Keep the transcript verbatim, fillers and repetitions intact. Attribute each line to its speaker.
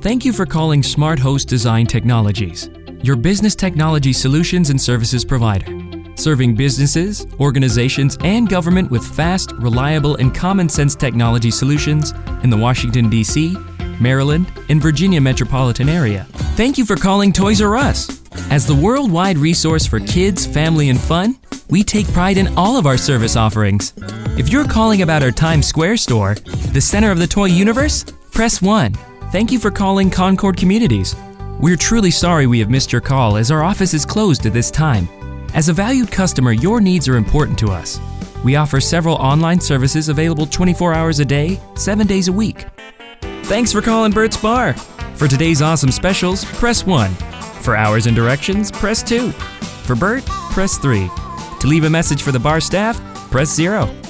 Speaker 1: Thank you for calling Smart Host Design Technologies, your business technology solutions and services provider, serving businesses, organizations, and government with fast, reliable, and common sense technology solutions in the Washington, D C, Maryland, and Virginia metropolitan area. Thank you for calling Toys R Us. As the worldwide resource for kids, family, and fun, we take pride in all of our service offerings. If you're calling about our Times Square store, the center of the toy universe, press one. Thank you for calling Concord Communities. We're truly sorry we have missed your call as our office is closed at this time. As a valued customer, your needs are important to us. We offer several online services available twenty-four hours a day, seven days a week. Thanks for calling Bert's Bar. For today's awesome specials, press one. For hours and directions, press two. For Bert, press three. To leave a message for the bar staff, press zero.